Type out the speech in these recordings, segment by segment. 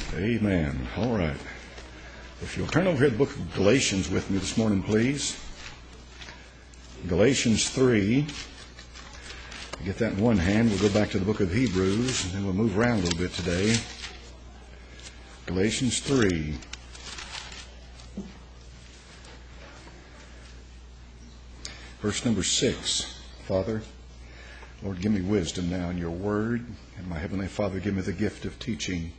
Amen. All right. If you'll turn over here to the book of Galatians with me this morning, please. Galatians 3. Get that in one hand. We'll go back to the book of Hebrews, and then we'll move around a little bit today. Galatians 3. Verse number 6. Father, Lord, give me wisdom now in your word. And my Heavenly Father, give me the gift of teaching.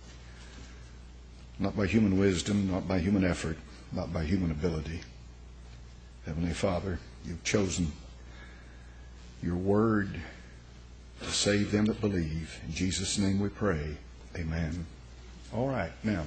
Not by human wisdom, not by human effort, not by human ability. Heavenly Father, you've chosen your word to save them that believe. In Jesus' name we pray. Amen. All right. Now,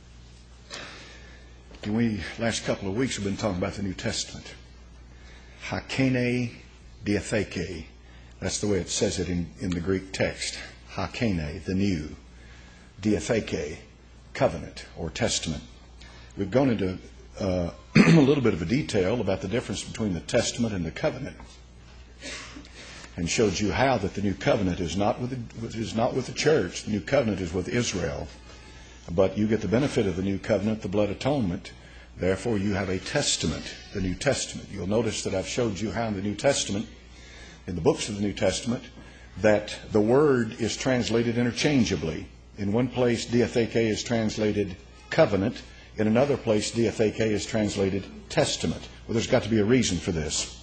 last couple of weeks we've been talking about the New Testament. Hakene diatheke. That's the way it says it in the Greek text. Hakene, the new. Diatheke, covenant or testament. We've gone into a little bit of a detail about the difference between the testament and the covenant, and showed you how that the new covenant is not with the church. The new covenant is with Israel, but you get the benefit of the new covenant, the blood atonement. Therefore, you have a testament, the New Testament. You'll notice that I've showed you how in the New Testament, in the books of the New Testament, that the word is translated interchangeably. In one place, diatheke is translated covenant. In another place, diatheke is translated testament. Well, there's got to be a reason for this.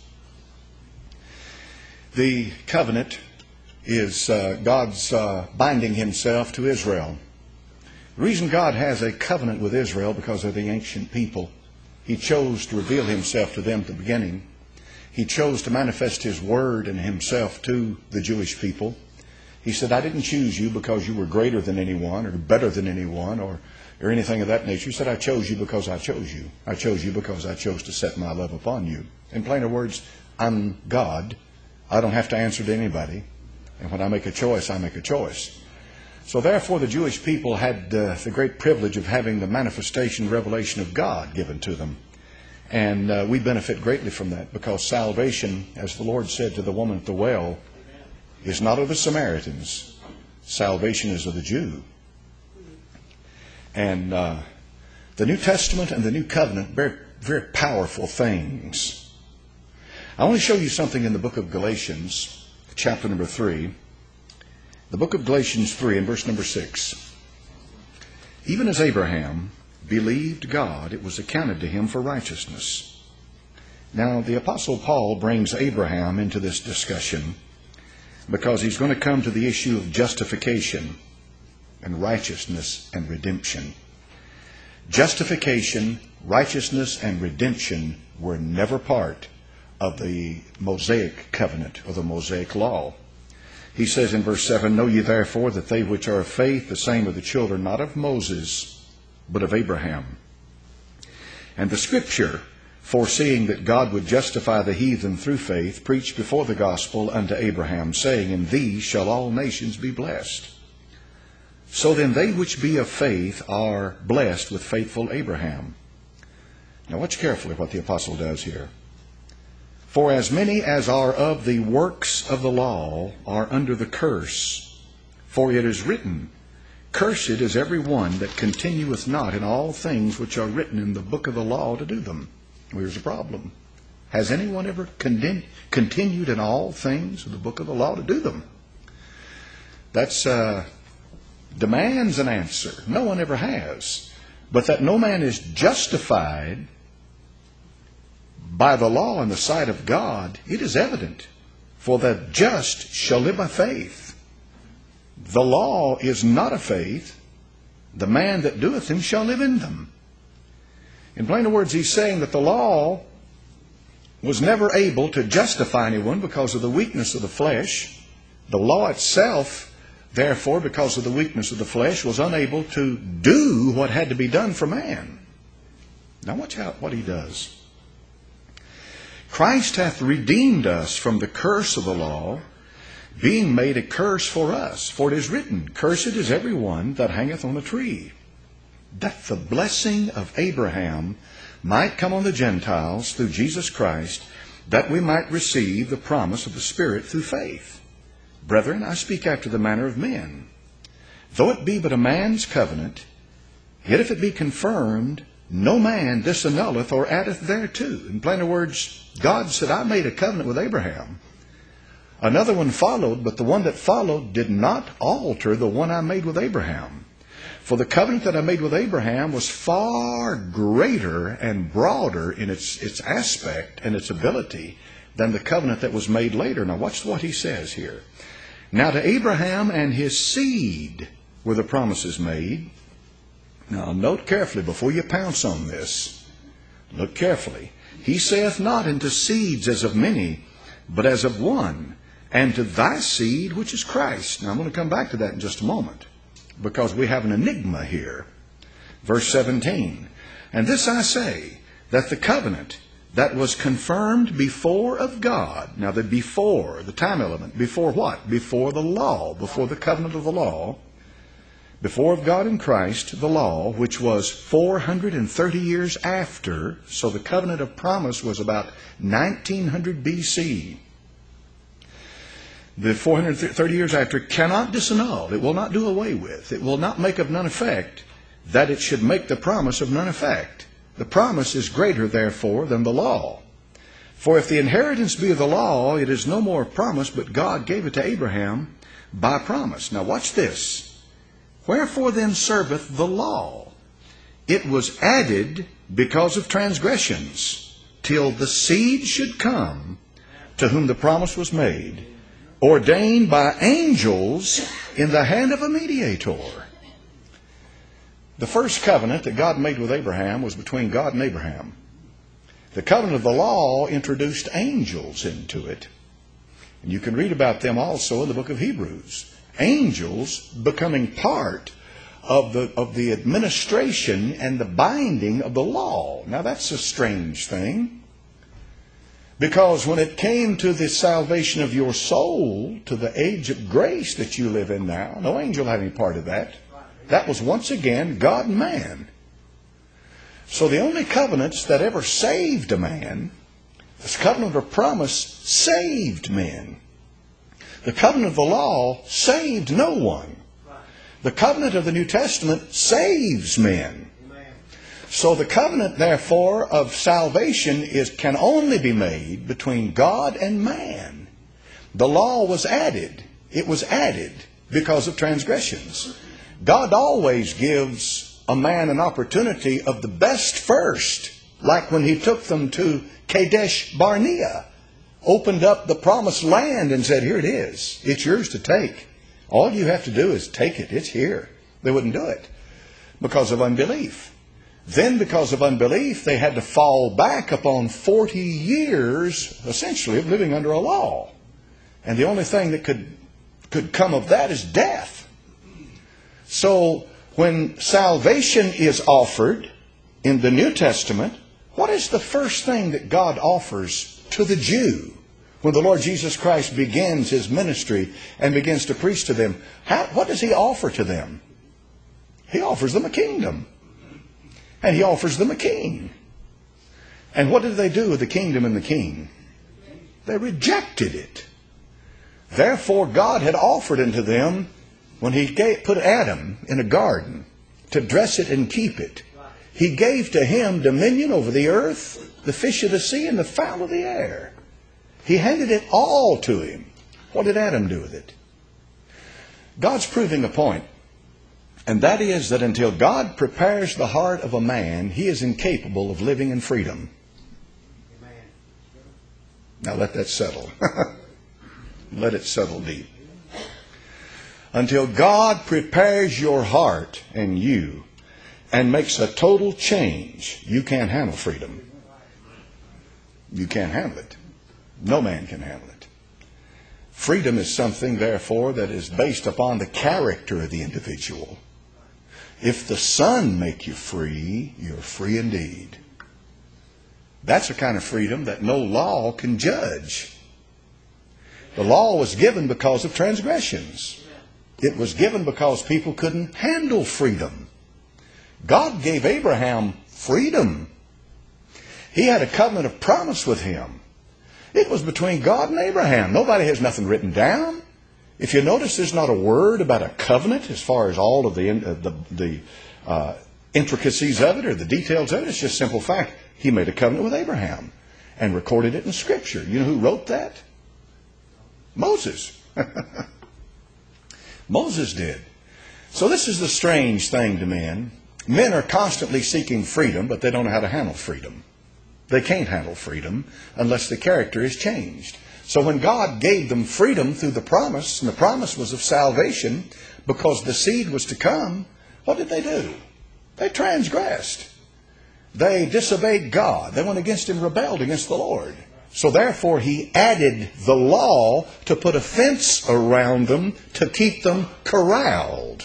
The covenant is God's binding himself to Israel. The reason God has a covenant with Israel because they're the ancient people. He chose to reveal himself to them at the beginning. He chose to manifest his word and himself to the Jewish people. He said, I didn't choose you because you were greater than anyone or better than anyone or anything of that nature. He said, I chose you because I chose you. I chose you because I chose to set my love upon you. In plainer words, I'm God. I don't have to answer to anybody. And when I make a choice, I make a choice. So therefore, the Jewish people had the great privilege of having the manifestation, revelation of God given to them. And we benefit greatly from that because salvation, as the Lord said to the woman at the well, is not of the Samaritans. Salvation is of the Jew. And the New Testament and the New Covenant, very, very powerful things. I want to show you something in the book of Galatians, chapter number 3. The book of Galatians 3 and verse number 6. Even as Abraham believed God, it was accounted to him for righteousness. Now, the Apostle Paul brings Abraham into this discussion because he's going to come to the issue of justification and righteousness and redemption. Justification, righteousness, and redemption were never part of the Mosaic covenant or the Mosaic law. He says in verse 7, Know ye therefore that they which are of faith, the same are the children not of Moses, but of Abraham. And the Scripture, foreseeing that God would justify the heathen through faith, preached before the gospel unto Abraham, saying, In thee shall all nations be blessed. So then they which be of faith are blessed with faithful Abraham. Now watch carefully what the apostle does here. For as many as are of the works of the law are under the curse. For it is written, Cursed is every one that continueth not in all things which are written in the book of the law to do them. Here's the problem. Has anyone ever continued in all things of the book of the law to do them? That's demands an answer. No one ever has. But that no man is justified by the law in the sight of God, it is evident. For the just shall live by faith. The law is not of faith. The man that doeth them shall live in them. In plainer words, he's saying that the law was never able to justify anyone because of the weakness of the flesh. The law itself, therefore, because of the weakness of the flesh, was unable to do what had to be done for man. Now watch out what he does. Christ hath redeemed us from the curse of the law, being made a curse for us. For it is written, Cursed is every one that hangeth on a tree, that the blessing of Abraham might come on the Gentiles through Jesus Christ, that we might receive the promise of the Spirit through faith. Brethren, I speak after the manner of men. Though it be but a man's covenant, Yet if it be confirmed, no man disannulleth or addeth thereto. In plainer words, God said, I made a covenant with Abraham. Another one followed, but the one that followed did not alter the one I made with Abraham. For the covenant that I made with Abraham was far greater and broader in its aspect and its ability than the covenant that was made later. Now watch what he says here. Now to Abraham and his seed were the promises made. Now note carefully before you pounce on this. Look carefully. He saith not unto seeds as of many, but as of one, and to thy seed, which is Christ. Now I'm going to come back to that in just a moment, because we have an enigma here. Verse 17. And this I say, that the covenant that was confirmed before of God. Now the before, the time element, before what? Before the law, before the covenant of the law. Before of God in Christ, the law, which was 430 years after. So the covenant of promise was about 1900 BC. The 430 years after cannot disannul. It will not do away with. It will not make of none effect that it should make the promise of none effect. The promise is greater, therefore, than the law. For if the inheritance be of the law, it is no more a promise, but God gave it to Abraham by promise. Now watch this. Wherefore then serveth the law? It was added because of transgressions, till the seed should come, to whom the promise was made, ordained by angels in the hand of a mediator. The first covenant that God made with Abraham was between God and Abraham. The covenant of the law introduced angels into it. And you can read about them also in the book of Hebrews. Angels becoming part of the administration and the binding of the law. Now that's a strange thing. Because when it came to the salvation of your soul, to the age of grace that you live in now, no angel had any part of that. That was once again God and man. So the only covenants that ever saved a man, this covenant of promise saved men. The covenant of the law saved no one. The covenant of the New Testament saves men. So the covenant, therefore, of salvation can only be made between God and man. The law was added. It was added because of transgressions. God always gives a man an opportunity of the best first, like when he took them to Kadesh Barnea, opened up the promised land and said, here it is. It's yours to take. All you have to do is take it. It's here. They wouldn't do it because of unbelief. Then because of unbelief, they had to fall back upon 40 years, essentially, of living under a law. And the only thing that could come of that is death. So when salvation is offered in the New Testament, what is the first thing that God offers to the Jew when the Lord Jesus Christ begins his ministry and begins to preach to them? What does he offer to them? He offers them a kingdom. And he offers them a king. And what did they do with the kingdom and the king? They rejected it. Therefore God had offered unto them, when he put Adam in a garden to dress it and keep it, he gave to him dominion over the earth, the fish of the sea, and the fowl of the air. He handed it all to him. What did Adam do with it? God's proving a point. And that is that until God prepares the heart of a man, he is incapable of living in freedom. Amen. Now let that settle. Let it settle deep. Until God prepares your heart and you and makes a total change, you can't handle freedom. You can't handle it. No man can handle it. Freedom is something, therefore, that is based upon the character of the individual. If the Son make you free, you're free indeed. That's a kind of freedom that no law can judge. The law was given because of transgressions. It was given because people couldn't handle freedom. God gave Abraham freedom. He had a covenant of promise with him. It was between God and Abraham. Nobody has nothing written down. If you notice, there's not a word about a covenant as far as all of the intricacies of it or the details of it. It's just simple fact. He made a covenant with Abraham and recorded it in Scripture. You know who wrote that? Moses. Moses did. So this is the strange thing to men. Men are constantly seeking freedom, but they don't know how to handle freedom. They can't handle freedom unless the character is changed. So when God gave them freedom through the promise, and the promise was of salvation because the seed was to come, what did they do? They transgressed. They disobeyed God. They went against Him, rebelled against the Lord. So therefore He added the law to put a fence around them to keep them corralled.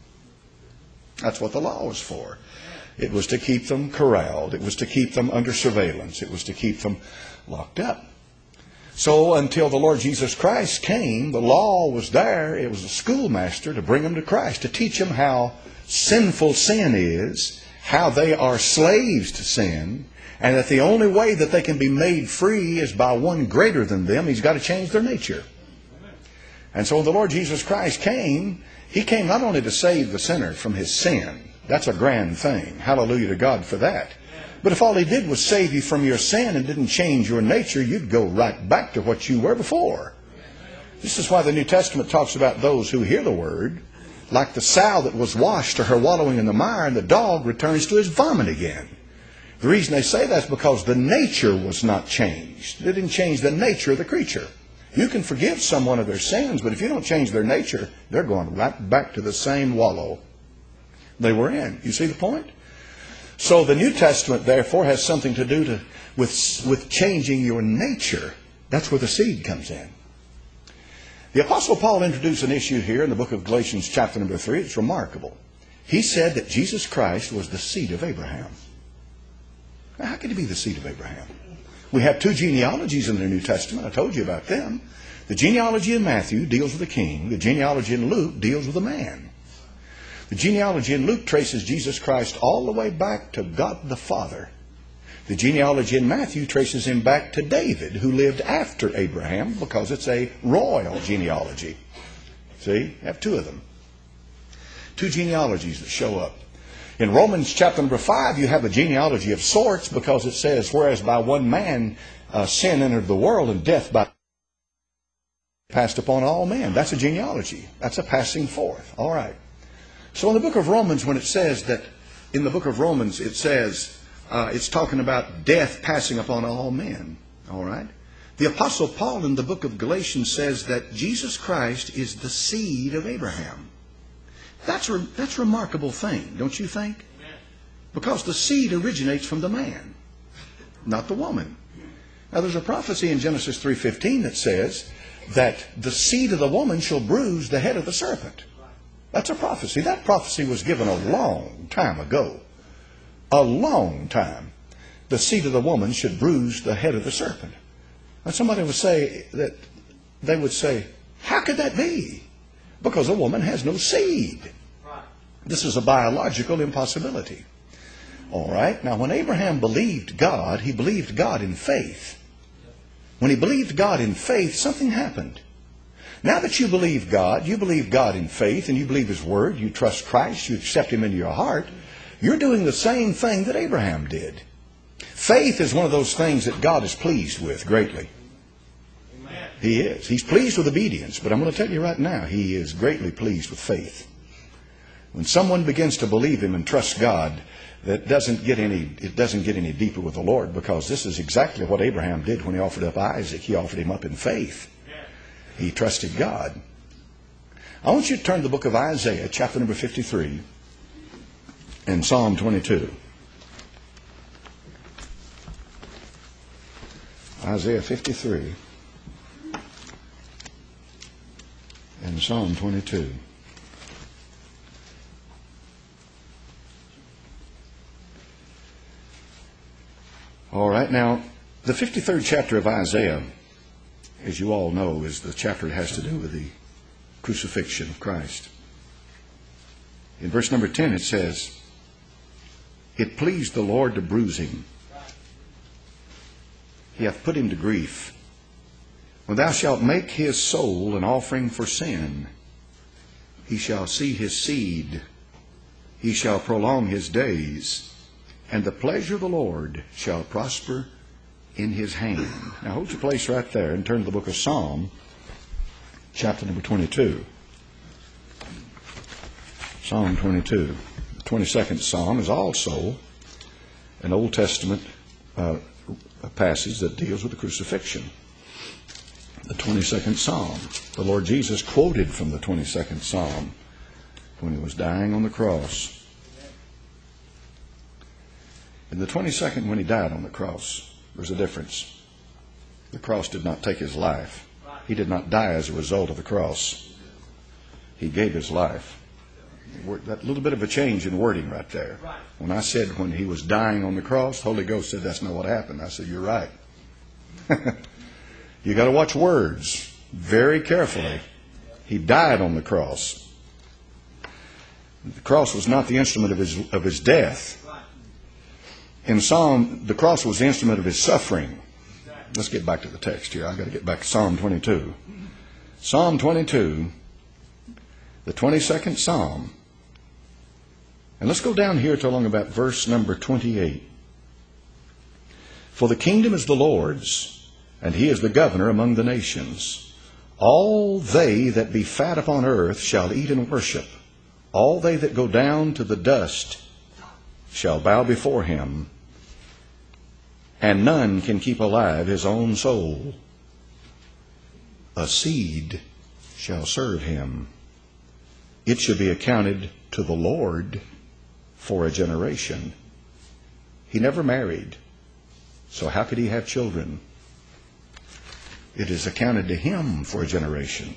That's what the law was for. It was to keep them corralled. It was to keep them under surveillance. It was to keep them locked up. So until the Lord Jesus Christ came, the law was there. It was a schoolmaster to bring them to Christ, to teach them how sinful sin is, how they are slaves to sin, and that the only way that they can be made free is by one greater than them. He's got to change their nature. And so when the Lord Jesus Christ came, He came not only to save the sinner from his sin. That's a grand thing. Hallelujah to God for that. But if all He did was save you from your sin and didn't change your nature, you'd go right back to what you were before. This is why the New Testament talks about those who hear the Word, like the sow that was washed to her wallowing in the mire, and the dog returns to his vomit again. The reason they say that is because the nature was not changed. They didn't change the nature of the creature. You can forgive someone of their sins, but if you don't change their nature, they're going right back to the same wallow they were in. You see the point? So the New Testament, therefore, has something to do with changing your nature. That's where the seed comes in. The Apostle Paul introduced an issue here in the book of Galatians chapter number 3. It's remarkable. He said that Jesus Christ was the seed of Abraham. Now, how could He be the seed of Abraham? We have two genealogies in the New Testament. I told you about them. The genealogy in Matthew deals with a king. The genealogy in Luke deals with a man. The genealogy in Luke traces Jesus Christ all the way back to God the Father. The genealogy in Matthew traces Him back to David, who lived after Abraham, because it's a royal genealogy. See? You have two of them. Two genealogies that show up. In Romans chapter number 5, you have a genealogy of sorts, because it says, whereas by one man sin entered the world, and death by passed upon all men. That's a genealogy. That's a passing forth. All right. So in the book of Romans, when it says that, in the book of Romans, it says, it's talking about death passing upon all men. All right. The Apostle Paul in the book of Galatians says that Jesus Christ is the seed of Abraham. That's a remarkable thing, don't you think? Because the seed originates from the man, not the woman. Now there's a prophecy in Genesis 3:15 that says that the seed of the woman shall bruise the head of the serpent. That's a prophecy. That prophecy was given a long time ago. A long time. The seed of the woman should bruise the head of the serpent. And somebody would say that, they would say, how could that be? Because a woman has no seed. This is a biological impossibility. All right. Now, when Abraham believed God, he believed God in faith. When he believed God in faith, something happened. Now that you believe God in faith, and you believe His Word, you trust Christ, you accept Him into your heart, you're doing the same thing that Abraham did. Faith is one of those things that God is pleased with greatly. Amen. He is. He's pleased with obedience, but I'm going to tell you right now, He is greatly pleased with faith. When someone begins to believe Him and trust God, it doesn't get any deeper with the Lord, because this is exactly what Abraham did when he offered up Isaac. He offered him up in faith. He trusted God. I want you to turn to the book of Isaiah, chapter number 53, and Psalm 22. Isaiah 53 and Psalm 22. All right, now, the 53rd chapter of Isaiah, as you all know, is the chapter that has to do with the crucifixion of Christ. In verse number 10 it says, it pleased the Lord to bruise Him. He hath put Him to grief. When thou shalt make His soul an offering for sin, He shall see His seed He shall prolong his days, and the pleasure of the Lord shall prosper in his hand. Now hold your place right there and turn to the book of Psalm, chapter number 22. Psalm 22. The 22nd Psalm is also an Old Testament passage that deals with the crucifixion. The 22nd Psalm. The Lord Jesus quoted from the 22nd Psalm when he was dying on the cross. In the 22nd, when he died on the cross, there's a difference. The cross did not take his life. He did not die as a result of the cross. He gave his life. That little bit of a change in wording right there. When I said when he was dying on the cross, the Holy Ghost said that's not what happened. I said, you're right. You got to watch words very carefully. He died on the cross. The cross was not the instrument of his death. In Psalm, the cross was the instrument of his suffering. Let's get back to the text here. I've got to get back to Psalm 22. Psalm 22, the 22nd Psalm. And let's go down here to along about verse number 28. For the kingdom is the Lord's, and he is the governor among the nations. All they that be fat upon earth shall eat and worship. All they that go down to the dust shall bow before him, and none can keep alive his own soul. A seed shall serve him. It shall be accounted to the Lord for a generation. He never married, so how could he have children? It is accounted to him for a generation.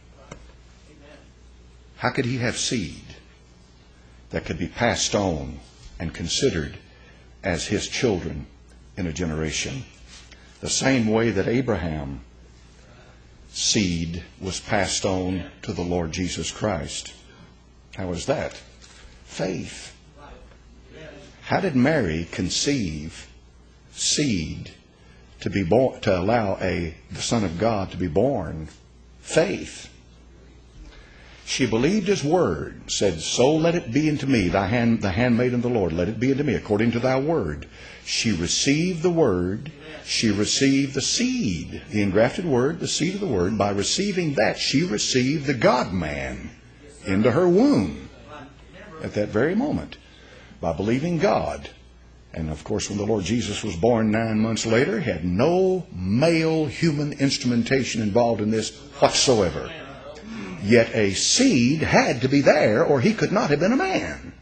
How could he have seed that could be passed on and considered as his children in a generation? The same way that Abraham's seed was passed on to the Lord Jesus Christ. How was that? Faith. How did Mary conceive seed to be born, to allow the Son of God to be born? Faith. She believed his word, said, so let it be unto me, the handmaid of the Lord, let it be unto me according to thy word. She received the word. She received the seed, the engrafted word, the seed of the word. By receiving that, she received the God-man into her womb at that very moment by believing God. And of course, when the Lord Jesus was born 9 months later, he had no male human instrumentation involved in this whatsoever. Yet a seed had to be there, or he could not have been a man.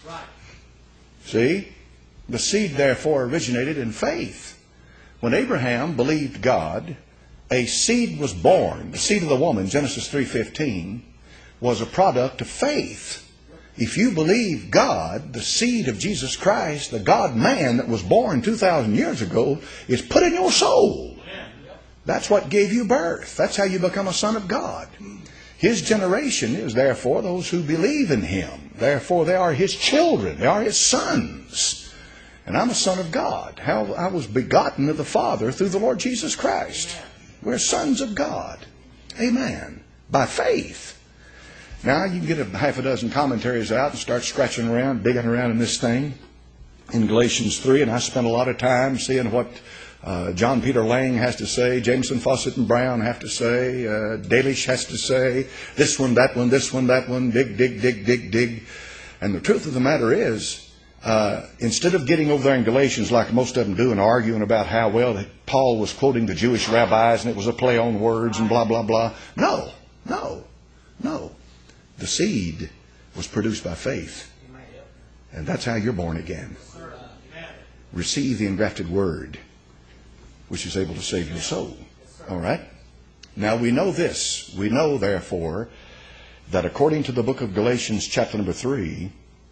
See? The seed, therefore, originated in faith. When Abraham believed God, a seed was born. The seed of the woman, Genesis 3:15, was a product of faith. If you believe God, the seed of Jesus Christ, the God-man that was born 2,000 years ago, is put in your soul. That's what gave you birth. That's how you become a son of God. His generation is therefore those who believe in him. Therefore they are his children. They are his sons. And I'm a son of God. How I was begotten of the Father through the Lord Jesus Christ. We're sons of God. Amen. By faith. Now you can get a half a dozen commentaries out and start scratching around, digging around in this thing. In Galatians 3, and I spent a lot of time seeing what John Peter Lang has to say, Jameson, Fawcett, and Brown have to say, Dalish has to say, this one, that one, this one, that one, dig, dig, dig, dig, dig. And the truth of the matter is, instead of getting over there in Galatians like most of them do and arguing about how well Paul was quoting the Jewish rabbis and it was a play on words and blah, blah, blah. No. The seed was produced by faith. And that's how you're born again. Receive the engrafted word, which is able to save your soul. All right? Now we know this. We know, therefore, that according to the book of Galatians chapter number 3,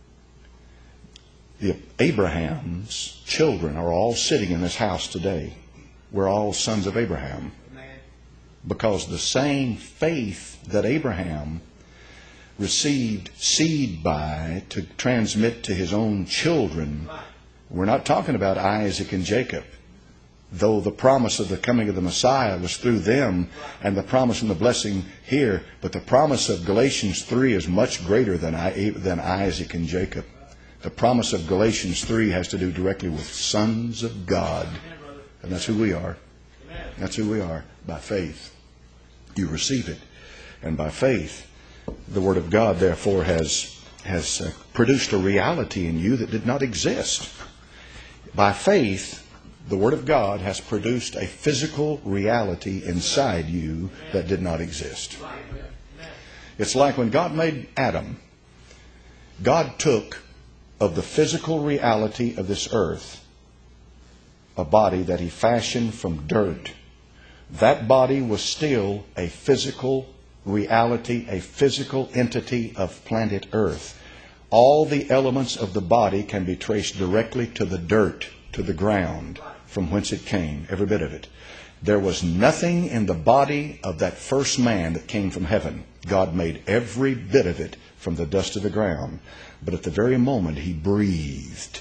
Abraham's children are all sitting in this house today. We're all sons of Abraham. Because the same faith that Abraham received seed by to transmit to his own children, we're not talking about Isaac and Jacob. though the promise of the coming of the Messiah was through them, and the promise and the blessing here, but the promise of Galatians 3 is much greater than Isaac and Jacob. The promise of Galatians 3 has to do directly with sons of God. And that's who we are. That's who we are, by faith. You receive it. And by faith, the Word of God, therefore, has produced a reality in you that did not exist. By faith, the Word of God has produced a physical reality inside you that did not exist. It's like when God made Adam. God took of the physical reality of this earth a body that He fashioned from dirt. That body was still a physical reality, a physical entity of planet Earth. All the elements of the body can be traced directly to the dirt, to the ground from whence it came, every bit of it. There was nothing in the body of that first man that came from heaven. God made every bit of it from the dust of the ground. But at the very moment He breathed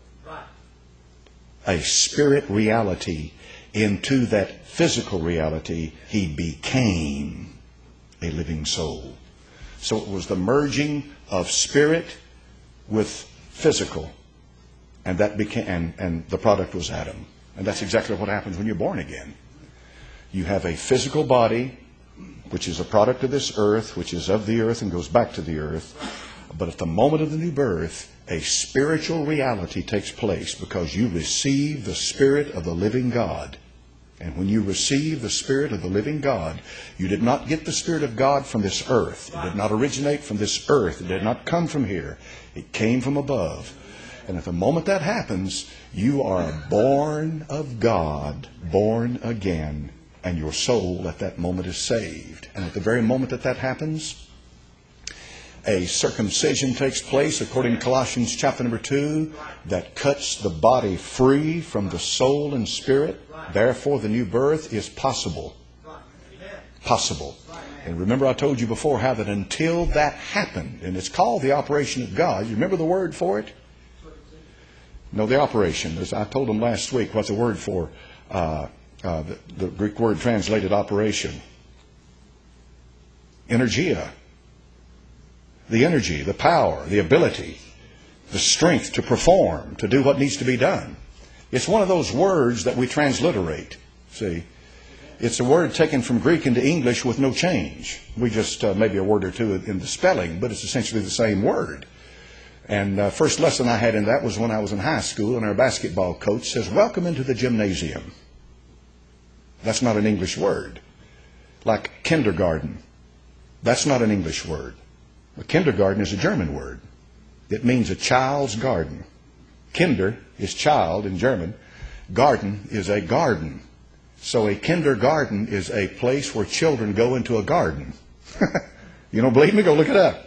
a spirit reality into that physical reality, he became a living soul. So it was the merging of spirit with physical, and that became, and the product was Adam. And that's exactly what happens when you're born again. You have a physical body, which is a product of this earth, which is of the earth and goes back to the earth. But at the moment of the new birth, a spiritual reality takes place because you receive the Spirit of the living God. And when you receive the Spirit of the living God, you did not get the Spirit of God from this earth. It did not originate from this earth. It did not come from here. It came from above. And at the moment that happens, you are born of God, born again, and your soul at that moment is saved. And at the very moment that that happens, a circumcision takes place, according to Colossians chapter number 2, that cuts the body free from the soul and spirit. Therefore, the new birth is possible. Possible. And remember I told you before how that until that happened, and it's called the operation of God. You remember the word for it? No, the operation. As I told them last week, what's the word for the Greek word translated operation? Energia. The energy, the power, the ability, the strength to perform, to do what needs to be done. It's one of those words that we transliterate. See, it's a word taken from Greek into English with no change. We just maybe a word or two in the spelling, but it's essentially the same word. And first lesson I had in that was when I was in high school, and our basketball coach says, "Welcome into the gymnasium." That's not an English word. Like kindergarten. That's not an English word. A kindergarten is a German word. It means a child's garden. Kinder is child in German. Garden is a garden. So a kindergarten is a place where children go into a garden. You don't believe me? Go look it up.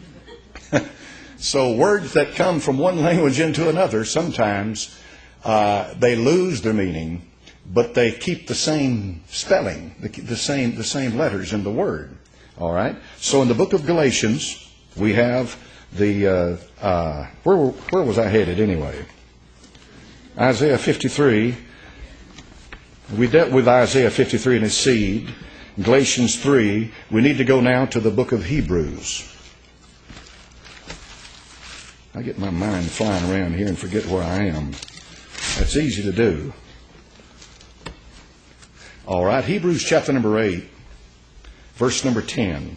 So words that come from one language into another, sometimes they lose their meaning, but they keep the same spelling, the same letters in the word. All right. So in the book of Galatians, we have the where was I headed anyway? Isaiah 53. We dealt with Isaiah 53 and his seed. Galatians 3. We need to go now to the book of Hebrews. I get my mind flying around here and forget where I am. That's easy to do. All right. Hebrews chapter number 8. Verse number 10.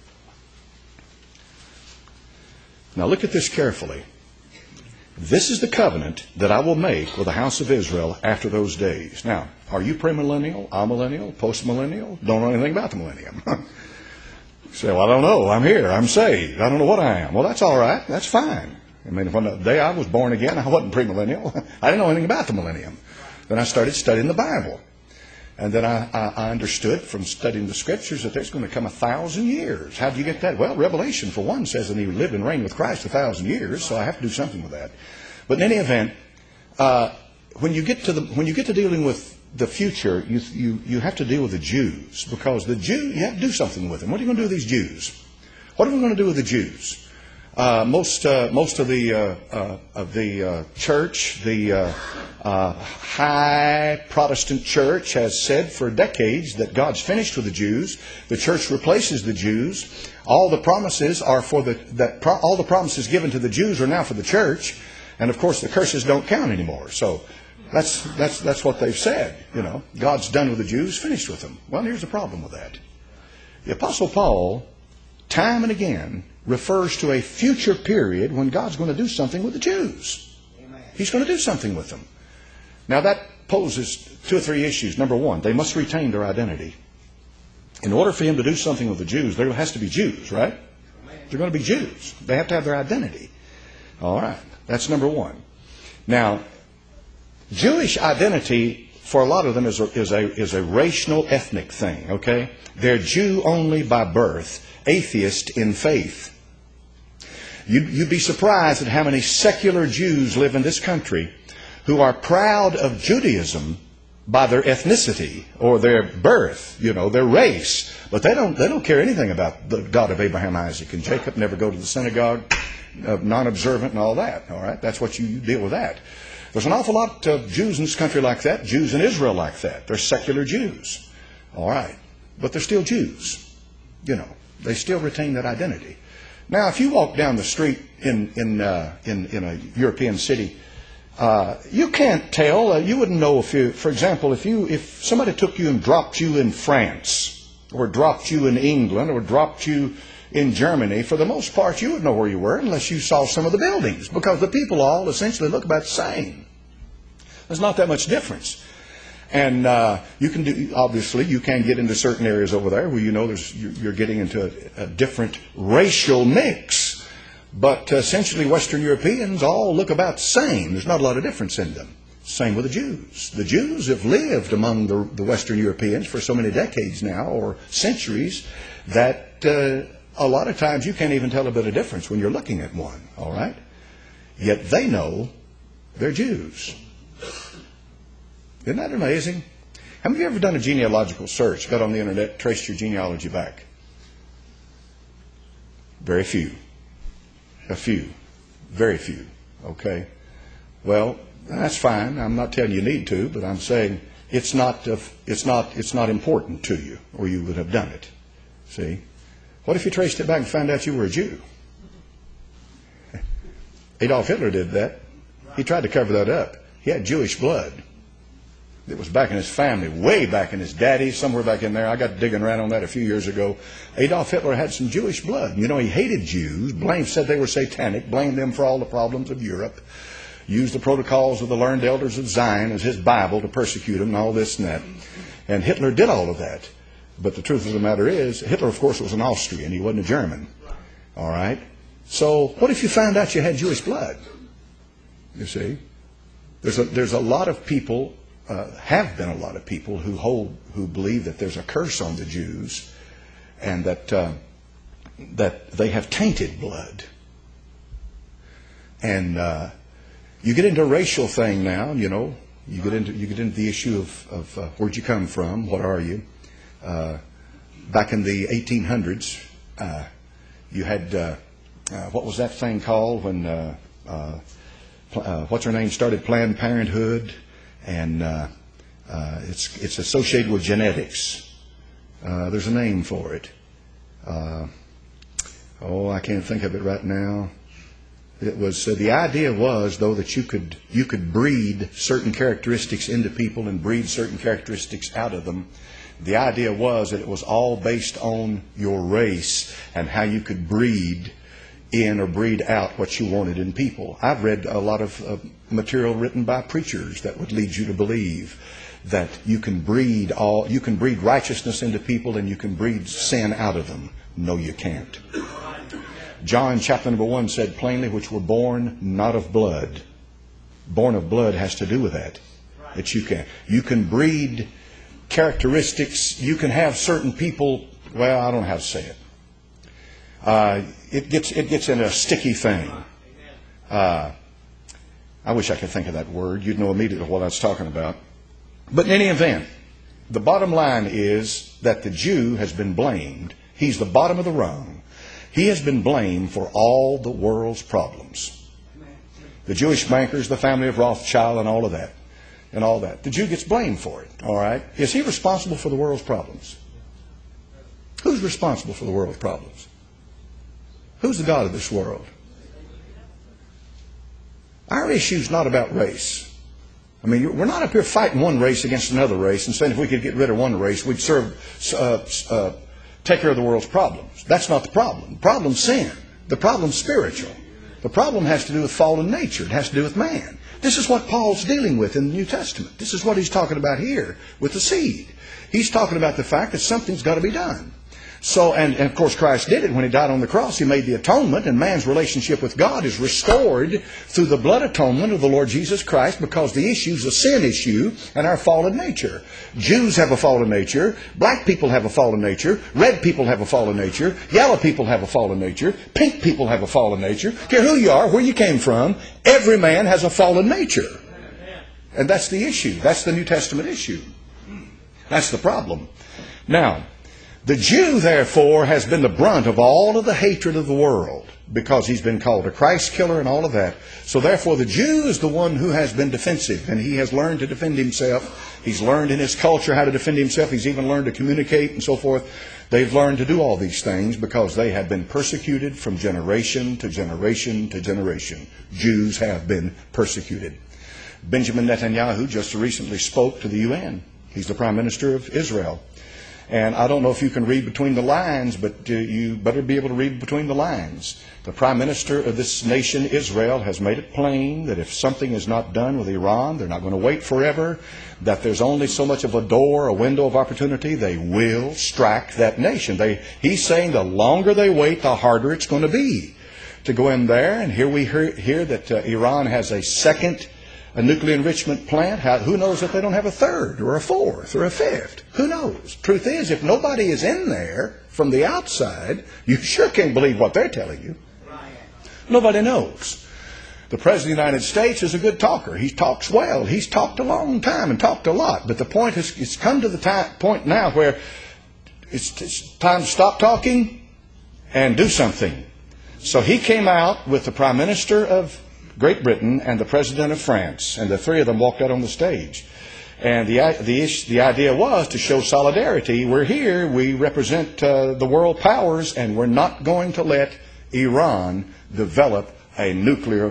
Now look at this carefully. This is the covenant that I will make with the house of Israel after those days. Now, are you premillennial, amillennial, postmillennial? Don't know anything about the millennium. You say, well, I don't know. I'm here. I'm saved. I don't know what I am. Well, that's all right. That's fine. I mean, when the day I was born again, I wasn't premillennial. I didn't know anything about the millennium. Then I started studying the Bible. And then I understood from studying the Scriptures that there's going to come 1,000 years. How do you get that? Well, Revelation, for one, says that he lived and reigned with Christ 1,000 years, so I have to do something with that. But in any event, when you get to dealing with the future, you have to deal with the Jews, because the Jew, you have to do something with them. What are you going to do with these Jews? What are we going to do with the Jews? Most of the church, the high Protestant church, has said for decades that God's finished with the Jews. The church replaces the Jews. All the promises are all the promises given to the Jews are now for the church, and of course the curses don't count anymore. So that's what they've said. You know, God's done with the Jews, finished with them. Well, here's the problem with that. The Apostle Paul, time and again, refers to a future period when God's going to do something with the Jews. Amen. He's going to do something with them. Now that poses 2 or 3 issues. Number one, they must retain their identity. In order for him to do something with the Jews, there has to be Jews, right? Amen. They're going to be Jews. They have to have their identity. All right. That's number one. Now, Jewish identity for a lot of them is a racial, ethnic thing, okay? They're Jew only by birth, atheist in faith. You'd be surprised at how many secular Jews live in this country who are proud of Judaism by their ethnicity or their birth, you know, their race. But they don't care anything about the God of Abraham, Isaac, and Jacob, never go to the synagogue, non-observant and all that. All right, that's what you deal with that. There's an awful lot of Jews in this country like that, Jews in Israel like that. They're secular Jews. All right, but they're still Jews. You know, they still retain that identity. Now, if you walk down the street in a European city, you can't tell. You wouldn't know for example, if somebody took you and dropped you in France, or dropped you in England, or dropped you in Germany. For the most part, you would know where you were unless you saw some of the buildings, because the people all essentially look about the same. There's not that much difference. And obviously you can get into certain areas over there where you know you're getting into a different racial mix. But essentially Western Europeans all look about the same. There's not a lot of difference in them. Same with the Jews. The Jews have lived among the Western Europeans for so many decades now, or centuries, that a lot of times you can't even tell a bit of difference when you're looking at one. All right? Yet they know they're Jews. Isn't that amazing? How many of you ever done a genealogical search, got on the internet, traced your genealogy back? Very few. A few. Very few. Okay? Well, that's fine. I'm not telling you need to, but I'm saying it's not important to you, or you would have done it. See? What if you traced it back and found out you were a Jew? Adolf Hitler did that. He tried to cover that up. He had Jewish blood. It was back in his family, way back in his daddy, somewhere back in there. I got digging around on that a few years ago. Adolf Hitler had some Jewish blood. You know, he hated Jews, said they were satanic, blamed them for all the problems of Europe, used the protocols of the learned elders of Zion as his Bible to persecute them and all this and that. And Hitler did all of that. But the truth of the matter is, Hitler, of course, was an Austrian. He wasn't a German. All right? So what if you found out you had Jewish blood? You see? There's a lot of people... have been a lot of people who believe that there's a curse on the Jews, and that they have tainted blood. And you get into a racial thing now. You know, you get into the issue of where'd you come from? What are you? Back in the 1800s, you had what was that thing called when what's her name started Planned Parenthood. And it's associated with genetics. There's a name for it. I can't think of it right now. It was the idea was, though, that you could breed certain characteristics into people and breed certain characteristics out of them. The idea was that it was all based on your race and how you could breed in or breed out what you wanted in people. I've read a lot of material written by preachers that would lead you to believe that you can breed righteousness into people and you can breed sin out of them. No, you can't. John chapter number 1 said plainly, which were born not of blood. Born of blood has to do with that. That you can breed characteristics. You can have certain people, well, I don't know how to say it. It gets in a sticky thing. I wish I could think of that word. You'd know immediately what I was talking about. But in any event, the bottom line is that the Jew has been blamed. He's the bottom of the rung. He has been blamed for all the world's problems. The Jewish bankers, the family of Rothschild, and all of that. And all that. The Jew gets blamed for it. All right? Is he responsible for the world's problems? Who's responsible for the world's problems? Who's the God of this world? Our issue is not about race. I mean, we're not up here fighting one race against another race and saying if we could get rid of one race, we'd take care of the world's problems. That's not the problem. The problem's sin. The problem's spiritual. The problem has to do with fallen nature. It has to do with man. This is what Paul's dealing with in the New Testament. This is what he's talking about here with the seed. He's talking about the fact that something's got to be done. So, and of course Christ did it when He died on the cross. He made the atonement, and man's relationship with God is restored through the blood atonement of the Lord Jesus Christ, because the issue is a sin issue and our fallen nature. Jews have a fallen nature. Black people have a fallen nature. Red people have a fallen nature. Yellow people have a fallen nature. Pink people have a fallen nature. Care who you are, where you came from, every man has a fallen nature. And that's the issue. That's the New Testament issue. That's the problem. Now, the Jew, therefore, has been the brunt of all of the hatred of the world, because he's been called a Christ killer and all of that. So therefore the Jew is the one who has been defensive, and he has learned to defend himself. He's learned in his culture how to defend himself. He's even learned to communicate and so forth. They've learned to do all these things because they have been persecuted from generation to generation to generation. Jews have been persecuted. Benjamin Netanyahu just recently spoke to the UN. He's the Prime Minister of Israel. And I don't know if you can read between the lines, but you better be able to read between the lines. The Prime Minister of this nation, Israel, has made it plain that if something is not done with Iran, they're not going to wait forever, that there's only so much of a door, a window of opportunity, they will strike that nation. He's saying the longer they wait, the harder it's going to be to go in there. And here we hear that Iran has a second nuclear enrichment plant. Who knows if they don't have a third or a fourth or a fifth? Who knows? Truth is, if nobody is in there from the outside, you sure can't believe what they're telling you. Nobody knows. The President of the United States is a good talker. He talks well. He's talked a long time and talked a lot. But the point is, it's come to the point now where it's time to stop talking and do something. So he came out with the Prime Minister of Great Britain and the President of France, and the three of them walked out on the stage. And the idea was to show solidarity. We're here, we represent the world powers, and we're not going to let Iran develop a nuclear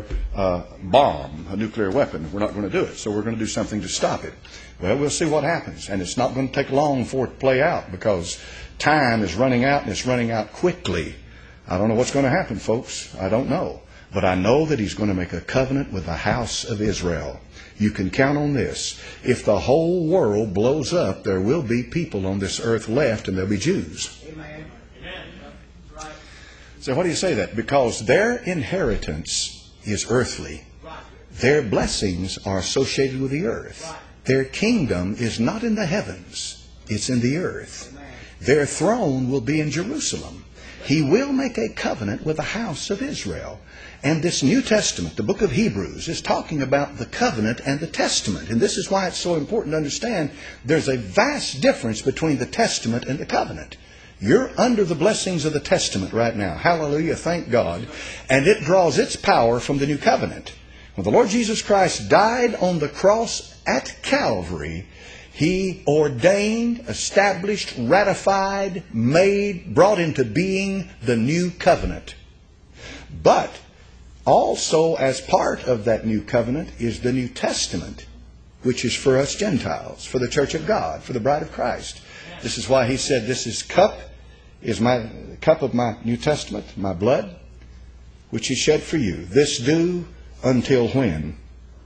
bomb, a nuclear weapon. We're not going to do it, so we're going to do something to stop it. Well, we'll see what happens, and it's not going to take long for it to play out, because time is running out, and it's running out quickly. I don't know what's going to happen, folks. I don't know. But I know that He's going to make a covenant with the house of Israel. You can count on this. If the whole world blows up, there will be people on this earth left, and there'll be Jews. Amen. Right. So why do you say that? Because their inheritance is earthly. Their blessings are associated with the earth. Their kingdom is not in the heavens. It's in the earth. Their throne will be in Jerusalem. He will make a covenant with the house of Israel. And this New Testament, the book of Hebrews, is talking about the covenant and the testament. And this is why it's so important to understand there's a vast difference between the testament and the covenant. You're under the blessings of the testament right now. Hallelujah, thank God. And it draws its power from the new covenant. When the Lord Jesus Christ died on the cross at Calvary, He ordained, established, ratified, brought into being the new covenant. But also, as part of that new covenant is the New Testament, which is for us Gentiles, for the church of God, for the bride of Christ. This is why He said, this is my cup of my New Testament, my blood, which He shed for you. This do until when?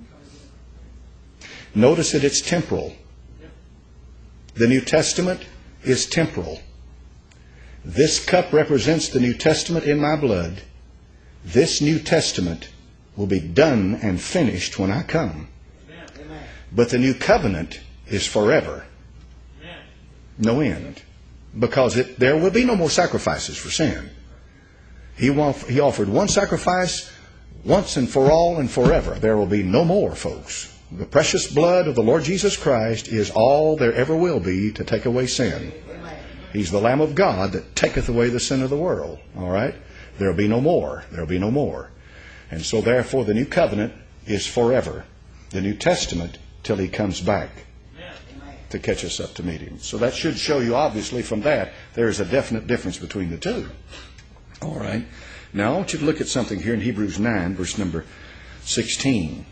Notice that it's temporal. The New Testament is temporal. This cup represents the New Testament in my blood. This New Testament will be done and finished when I come. Amen. But the new covenant is forever. Amen. No end. Because there will be no more sacrifices for sin. He offered one sacrifice once and for all and forever. There will be no more, folks. The precious blood of the Lord Jesus Christ is all there ever will be to take away sin. Amen. He's the Lamb of God that taketh away the sin of the world. All right? There'll be no more. There'll be no more. And so therefore the new covenant is forever. The New Testament till he comes back to catch us up to meet him. So that should show you, obviously, from that, there is a definite difference between the two. All right. Now I want you to look at something here in Hebrews 9, verse number 16.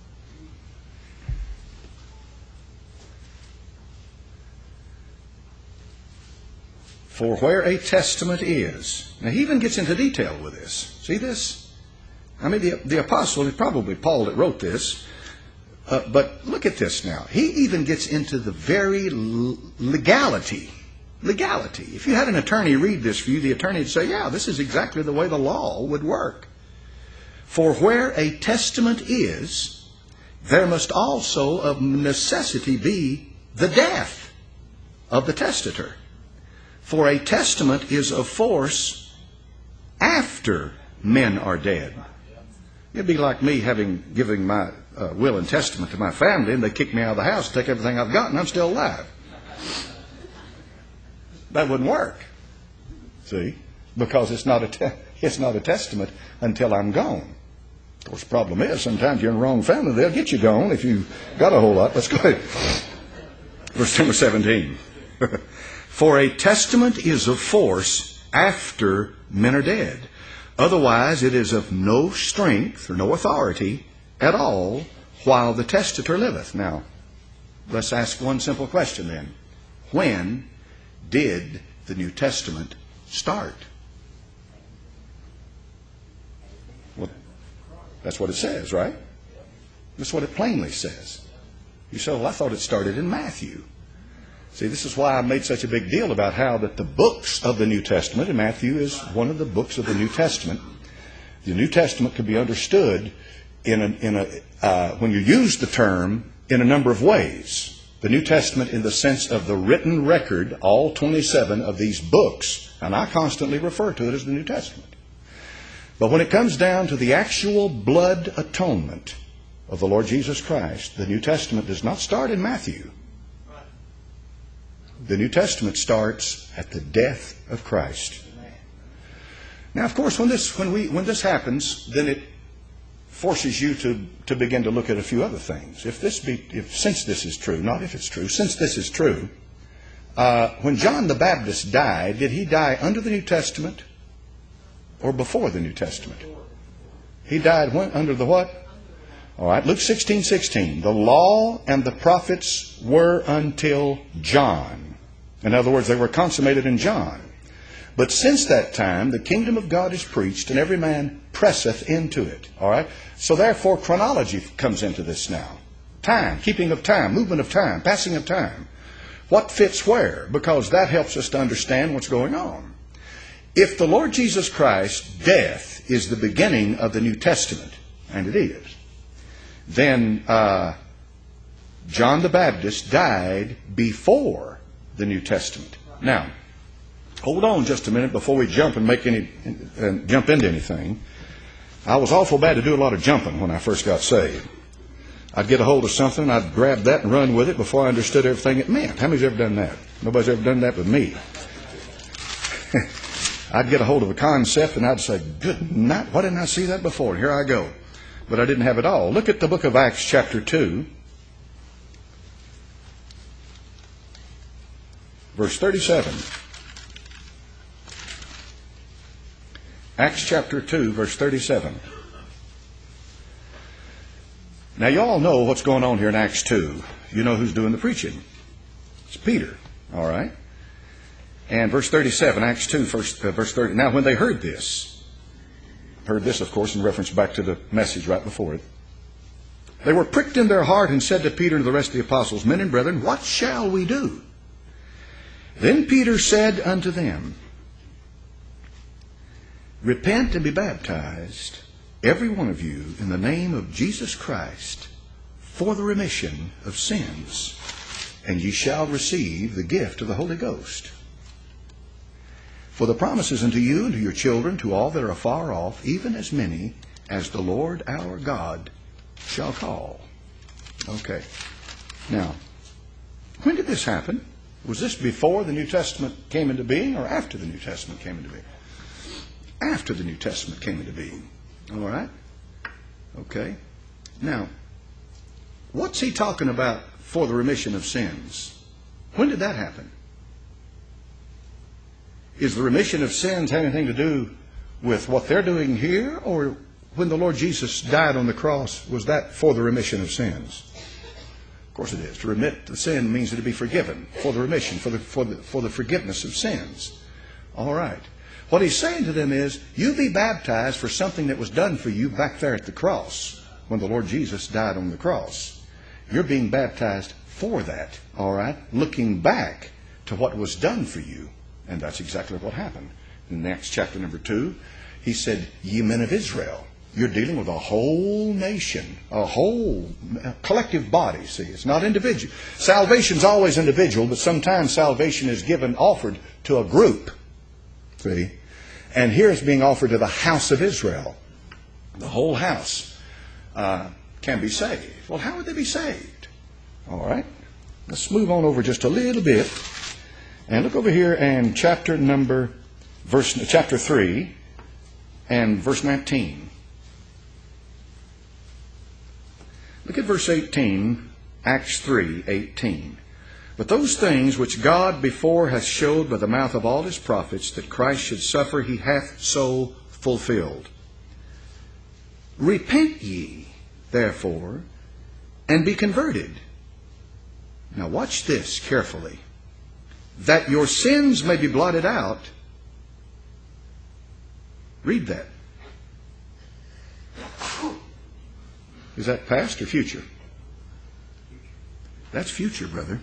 For where a testament is. Now he even gets into detail with this. See this? I mean, the apostle, it's probably Paul that wrote this. But look at this now. He even gets into the very legality. Legality. If you had an attorney read this for you, the attorney would say, yeah, this is exactly the way the law would work. For where a testament is, there must also of necessity be the death of the testator. For a testament is of force after men are dead. It'd be like me giving my will and testament to my family, and they kick me out of the house, take everything I've got, and I'm still alive. That wouldn't work. See? Because it's not a testament until I'm gone. Of course, the problem is sometimes you're in the wrong family. They'll get you gone if you've got a whole lot. Let's go ahead. Verse number 17. For a testament is of force after men are dead. Otherwise it is of no strength or no authority at all while the testator liveth. Now, let's ask one simple question then. When did the New Testament start? Well, that's what it says, right? That's what it plainly says. You say, well, I thought it started in Matthew. See, this is why I made such a big deal about how that the books of the New Testament, and Matthew is one of the books of the New Testament. The New Testament can be understood when you use the term in a number of ways. The New Testament in the sense of the written record, all 27 of these books, and I constantly refer to it as the New Testament. But when it comes down to the actual blood atonement of the Lord Jesus Christ, the New Testament does not start in Matthew. The New Testament starts at the death of Christ. Now, of course, when this happens, then it forces you to begin to look at a few other things. Since this is true, not if it's true, since this is true, when John the Baptist died, did he die under the New Testament or before the New Testament? He died under the what? All right, Luke 16:16. The law and the prophets were until John. In other words, they were consummated in John. But since that time, the kingdom of God is preached, and every man presseth into it. All right? So therefore, chronology comes into this now. Time, keeping of time, movement of time, passing of time. What fits where? Because that helps us to understand what's going on. If the Lord Jesus Christ's death is the beginning of the New Testament, and it is, then John the Baptist died before the New Testament. Now, hold on just a minute before we jump and jump into anything. I was awful bad to do a lot of jumping when I first got saved. I'd get a hold of something, I'd grab that and run with it before I understood everything it meant. How many's ever done that? Nobody's ever done that but me. I'd get a hold of a concept and I'd say, good night, why didn't I see that before? And here I go. But I didn't have it all. Look at the book of Acts chapter 2. Verse 37. Acts chapter 2, verse 37. Now you all know what's going on here in Acts 2. You know who's doing the preaching. It's Peter. All right. And verse 37, Acts 2, verse 30. Now when they heard this, of course, in reference back to the message right before it, they were pricked in their heart and said to Peter and the rest of the apostles, Men and brethren, what shall we do? Then Peter said unto them, Repent and be baptized, every one of you, in the name of Jesus Christ, for the remission of sins, and ye shall receive the gift of the Holy Ghost. For the promises unto you and to your children, to all that are afar off, even as many as the Lord our God shall call. Okay. Now, when did this happen? Was this before the New Testament came into being or after the New Testament came into being? after the New Testament came into being. All right? Okay. Now, what's he talking about for the remission of sins? When did that happen? Is the remission of sins have anything to do with what they're doing here, or when the Lord Jesus died on the cross, was that for the remission of sins? Of course it is. To remit the sin means to be forgiven, for the remission, for the forgiveness of sins. All right. What he's saying to them is, you be baptized for something that was done for you back there at the cross, when the Lord Jesus died on the cross. You're being baptized for that, all right? Looking back to what was done for you. And that's exactly what happened. In Acts chapter number 2, he said, ye men of Israel. You're dealing with a whole nation, a whole collective body. See, it's not individual. Salvation's always individual, but sometimes salvation is offered to a group. See? And here it's being offered to the house of Israel. The whole house can be saved. Well, how would they be saved? All right. Let's move on over just a little bit. And look over here in chapter 3 and verse 19. Look at verse 18, Acts 3:18. But those things which God before hath showed by the mouth of all his prophets, that Christ should suffer, he hath so fulfilled. Repent ye, therefore, and be converted. Now watch this carefully. That your sins may be blotted out. Read that. Is that past or future? That's future, brother.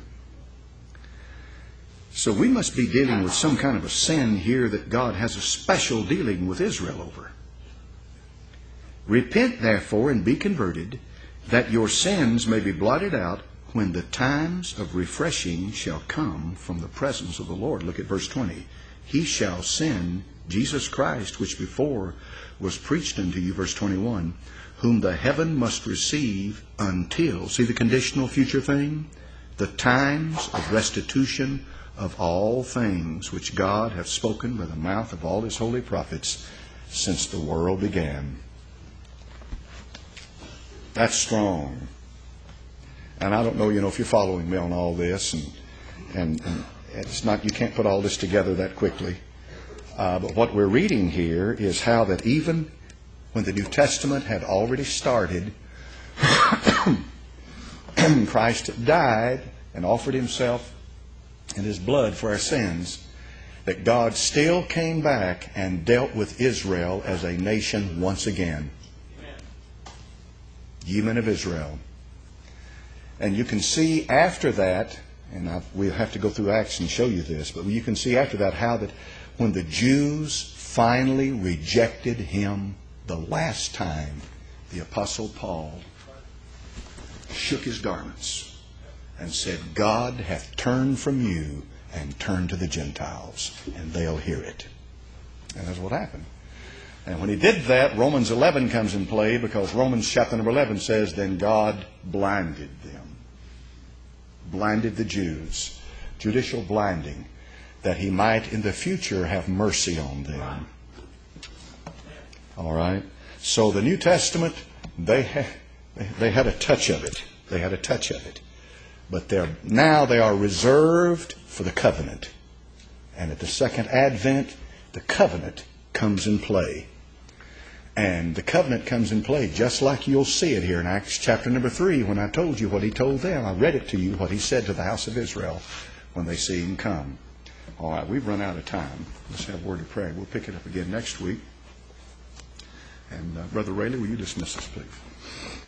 So we must be dealing with some kind of a sin here that God has a special dealing with Israel over. Repent, therefore, and be converted, that your sins may be blotted out, when the times of refreshing shall come from the presence of the Lord. Look at verse 20. He shall send Jesus Christ, which before was preached unto you, verse 21, whom the heaven must receive until, see the conditional future thing? The times of restitution of all things which God hath spoken by the mouth of all his holy prophets since the world began. That's strong. And I don't know, if you're following me on all this, and it's not, you can't put all this together that quickly. But what we're reading here is how that even when the New Testament had already started, Christ died and offered himself and his blood for our sins, that God still came back and dealt with Israel as a nation once again. Ye men of Israel. And you can see after that, and we'll have to go through Acts and show you this, but you can see after that how that when the Jews finally rejected him the last time, the Apostle Paul shook his garments and said, God hath turned from you and turned to the Gentiles, and they'll hear it. And that's what happened. And when he did that, Romans 11 comes in play, because Romans chapter number 11 says, then God blinded them. Blinded the Jews. Judicial blinding. That he might in the future have mercy on them. All right? So the New Testament, they had a touch of it. They had a touch of it. But now they are reserved for the covenant. And at the second advent, the covenant comes in play. And the covenant comes in play just like you'll see it here in Acts chapter number 3, when I told you what he told them. I read it to you, what he said to the house of Israel when they see him come. All right, we've run out of time. Let's have a word of prayer. We'll pick it up again next week. And Brother Rayleigh, will you dismiss us, please?